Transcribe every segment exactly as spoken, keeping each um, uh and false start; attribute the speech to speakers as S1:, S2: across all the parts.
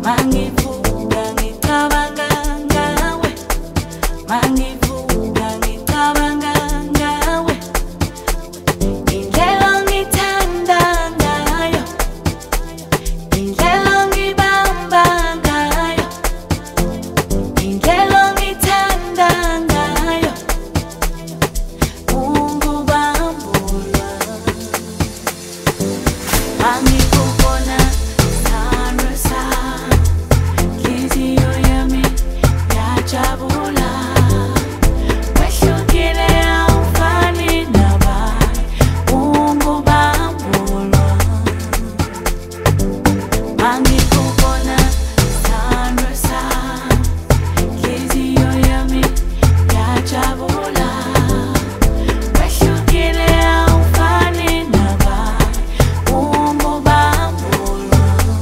S1: mangivuka ngicabanga ngawe, mangivuka ngicabanga ngawe, indlela ngithanda ngayo, indlela ngibamba ngayo, indlela ngithanda ngayo, ungubambulwa angikubona sandra sami, inhliziyo yami yajabula, wehlukile awufani nabanye, ungubambulwa angikubona sandra sami, inhliziyo yami yajabula, wehlukile awufani nabanye, ungubambulwa.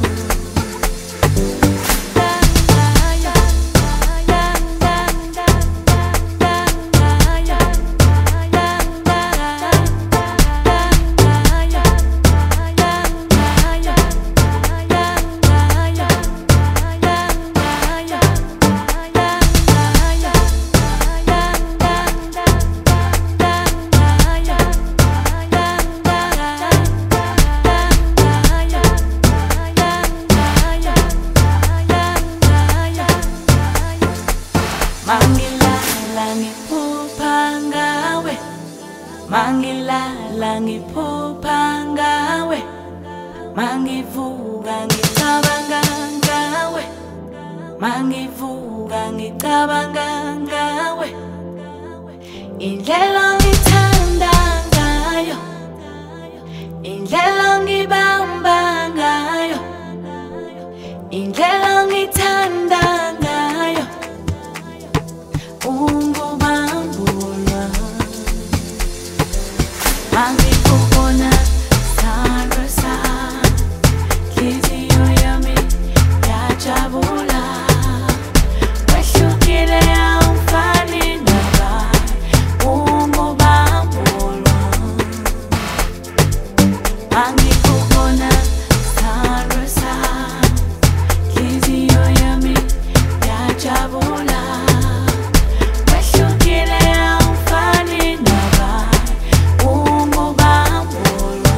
S1: Mangilala ngiphupha ngawe, mangilala ngiphupha ngawe, mangivuka ngicabanga ngawe, mangivuka ngicabanga ngawe, indlela ngithanda ngayo, indlela ngibamba ngayo, indlela ngithanda ngayo, ungubambulwa angikubona sandra sami, inhliziyo yami yajabula, wehlukile awufani nabanye, ungubambulwa angikubona sandra sami, inhliziyo yami yajabula, wehlukile awufani nabanye, ungubambulwa.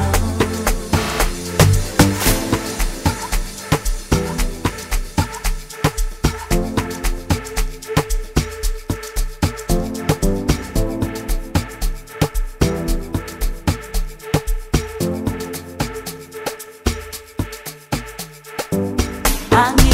S1: Angikubona